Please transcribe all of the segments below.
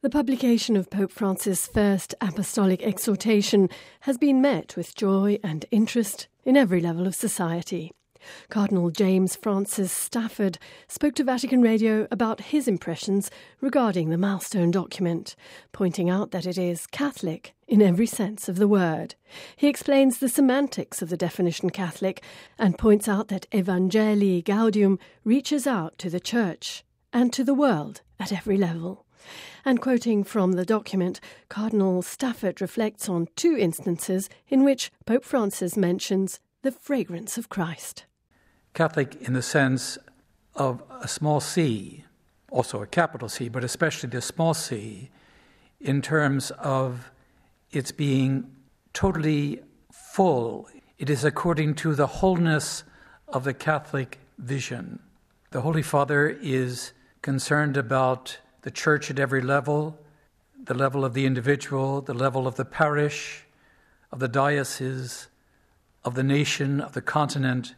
The publication of Pope Francis' first apostolic exhortation has been met with joy and interest in every level of society. Cardinal James Francis Stafford spoke to Vatican Radio about his impressions regarding the milestone document, pointing out that it is Catholic in every sense of the word. He explains the semantics of the definition Catholic and points out that Evangelii Gaudium reaches out to the Church and to the world at every level. And quoting from the document, Cardinal Stafford reflects on two instances in which Pope Francis mentions the fragrance of Christ. Catholic in the sense of a small c, also a capital C, but especially the small c, in terms of its being totally full. It is according to the wholeness of the Catholic vision. The Holy Father is concerned about the Church at every level, the level of the individual, the level of the parish, of the diocese, of the nation, of the continent,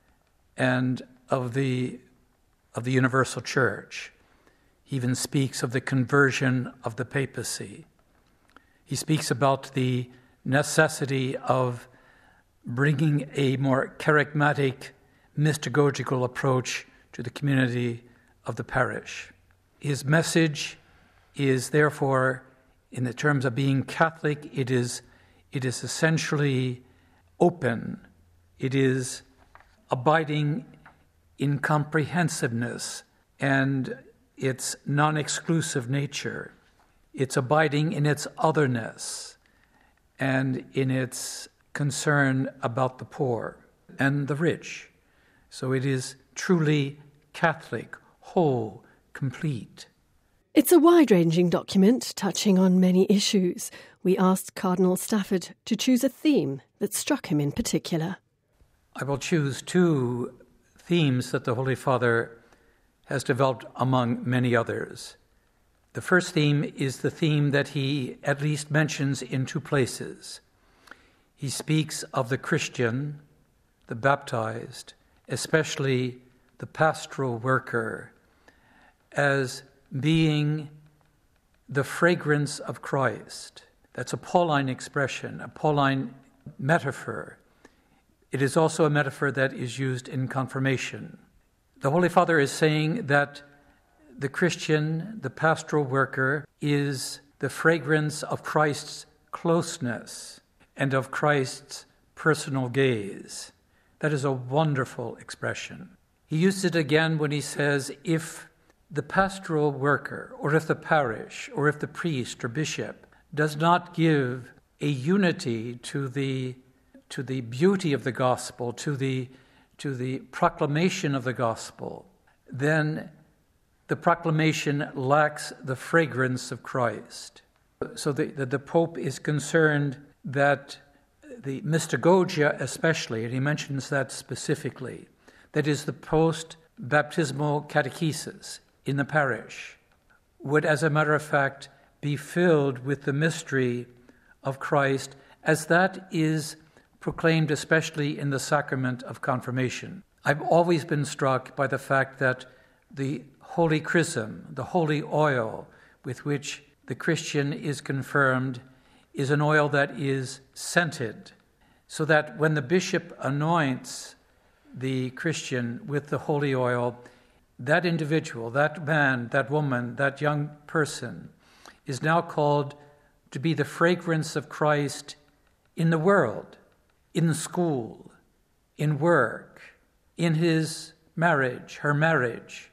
and of the universal Church. He even speaks of the conversion of the papacy. He speaks about the necessity of bringing a more charismatic, mystagogical approach to the community of the parish. His message is therefore, in the terms of being Catholic, it is essentially open. It is abiding in comprehensiveness and its non-exclusive nature. It's abiding in its otherness and in its concern about the poor and the rich. So it is truly Catholic, whole, complete. It's a wide-ranging document touching on many issues. We asked Cardinal Stafford to choose a theme that struck him in particular. I will choose two themes that the Holy Father has developed among many others. The first theme is the theme that he at least mentions in two places. He speaks of the Christian, the baptized, especially the pastoral worker, as being the fragrance of Christ. That's a Pauline expression, a Pauline metaphor. It is also a metaphor that is used in confirmation. The Holy Father is saying that the Christian, the pastoral worker, is the fragrance of Christ's closeness and of Christ's personal gaze. That is a wonderful expression. He uses it again when he says, if the pastoral worker, or if the parish, or if the priest or bishop does not give a unity to the beauty of the gospel, to the proclamation of the gospel, then the proclamation lacks the fragrance of Christ. So the Pope is concerned that the mystagogia especially, and he mentions that specifically, that is the post-baptismal catechesis in the parish, would, as a matter of fact, be filled with the mystery of Christ, as that is proclaimed especially in the sacrament of confirmation. I've always been struck by the fact that the holy chrism, the holy oil with which the Christian is confirmed, is an oil that is scented, so that when the bishop anoints the Christian with the holy oil, that individual, that man, that woman, that young person is now called to be the fragrance of Christ in the world, in the school, in work, in his marriage, her marriage,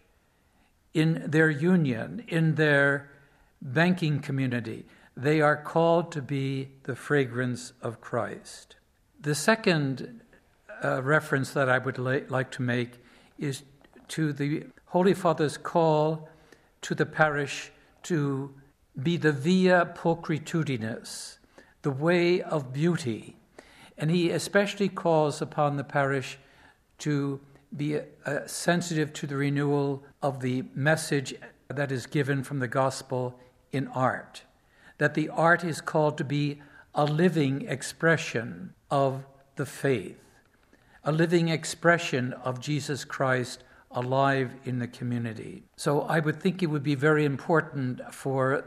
in their union, in their banking community. They are called to be the fragrance of Christ. The second reference that I would like to make is to the Holy Father's call to the parish to be the via pulchritudinis, the way of beauty. And he especially calls upon the parish to be sensitive to the renewal of the message that is given from the gospel in art, that the art is called to be a living expression of the faith, a living expression of Jesus Christ alive in the community. So I would think it would be very important for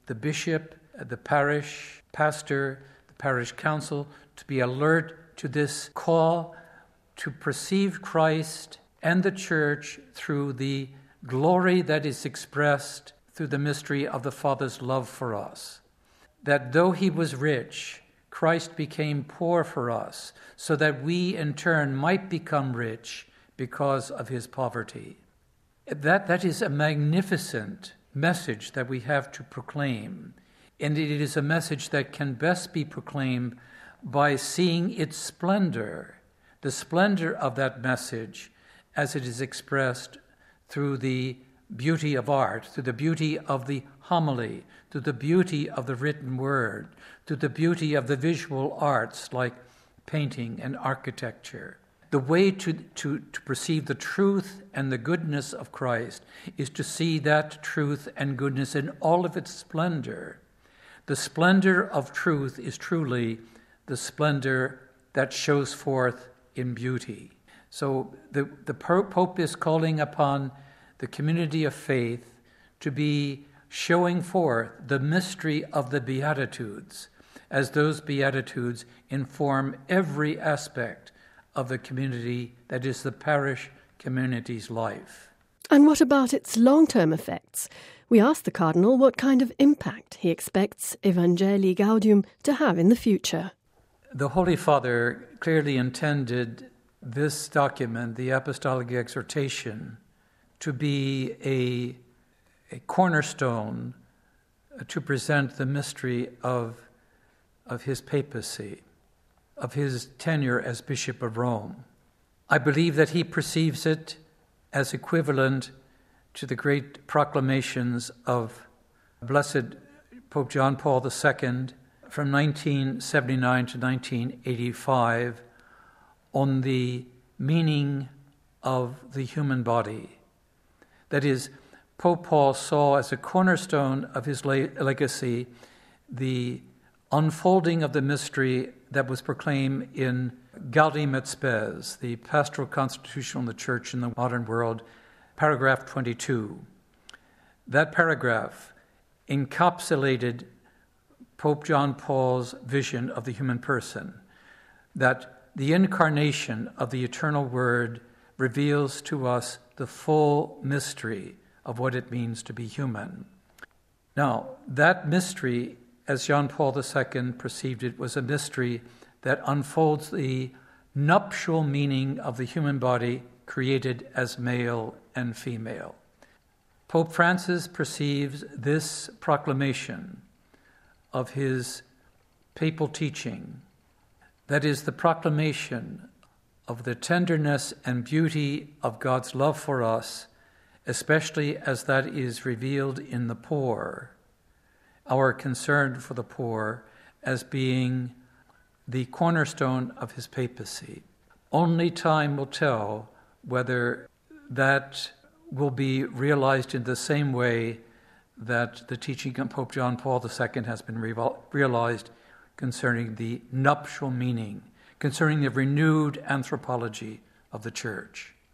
the bishop, the parish pastor, the parish council, to be alert to this call to perceive Christ and the church through the glory that is expressed through the mystery of the Father's love for us. That though he was rich, Christ became poor for us, so that we in turn might become rich because of his poverty. That is a magnificent message that we have to proclaim. And it is a message that can best be proclaimed by seeing its splendor, the splendor of that message as it is expressed through the beauty of art, through the beauty of the homily, through the beauty of the written word, through the beauty of the visual arts like painting and architecture. The way to perceive the truth and the goodness of Christ is to see that truth and goodness in all of its splendor. The splendor of truth is truly the splendor that shows forth in beauty. So the Pope is calling upon the community of faith to be showing forth the mystery of the Beatitudes, as those Beatitudes inform every aspect of the community, that is the parish community's life. And what about its long-term effects? We asked the Cardinal what kind of impact he expects Evangelii Gaudium to have in the future. The Holy Father clearly intended this document, the Apostolic Exhortation, to be a cornerstone to present the mystery of his papacy, of his tenure as Bishop of Rome. I believe that he perceives it as equivalent to the great proclamations of Blessed Pope John Paul II from 1979 to 1985 on the meaning of the human body. That is, Pope Paul saw as a cornerstone of his legacy the unfolding of the mystery that was proclaimed in Gaudium et Spes, the pastoral constitution of the Church in the modern world, paragraph 22. That paragraph encapsulated Pope John Paul's vision of the human person, that the incarnation of the eternal Word reveals to us the full mystery of what it means to be human. Now, that mystery, as John Paul II perceived it, was a mystery that unfolds the nuptial meaning of the human body created as male and female. Pope Francis perceives this proclamation of his papal teaching, that is the proclamation of the tenderness and beauty of God's love for us, especially as that is revealed in the poor, our concern for the poor as being the cornerstone of his papacy. Only time will tell whether that will be realized in the same way that the teaching of Pope John Paul II has been realized concerning the nuptial meaning, concerning the renewed anthropology of the Church.